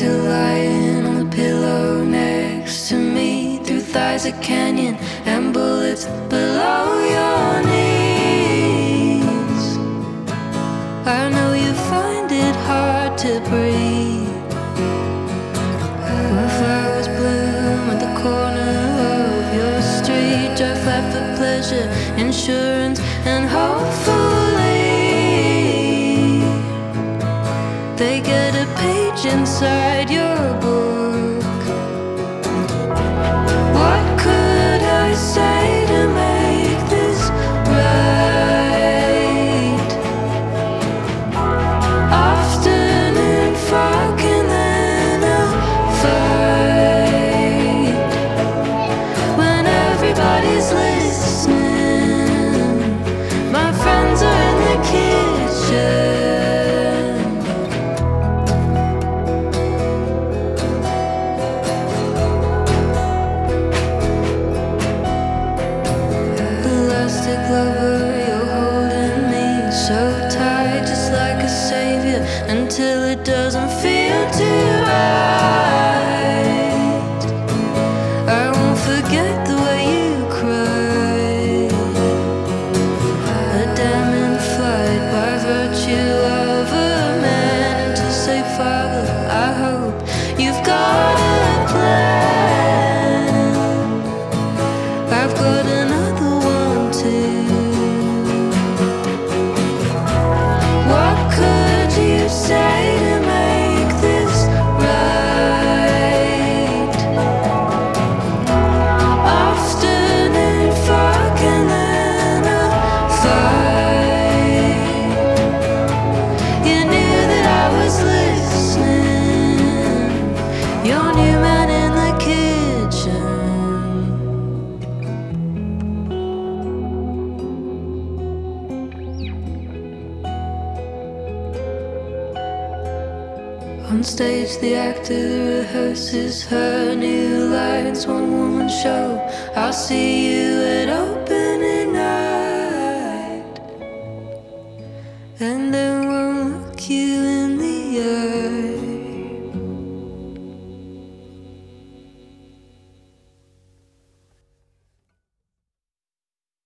actor lying on the pillow next to me, through thighs a canyon and bullets below your knees. I know you find it hard to breathe when flowers bloom at the corner of your street. Drive flat for pleasure, insurance, and hopefully they get a page inside your book. What could I say to make this right? Afternoon fog and then a fight. When everybody's listening, my friends are in the kitchen. Until it doesn't feel too right. I won't forget the way you cried. A damning flight by virtue of a man. And to say, Father, I hope you've got a plan. I've got another one too. What could you say to make this right? Afternoon fog and then a fight. You knew that I was listening. Your new man in the kitchen. On stage, the actor rehearses her new lines. One woman show. I'll see you at opening night, and then won't look you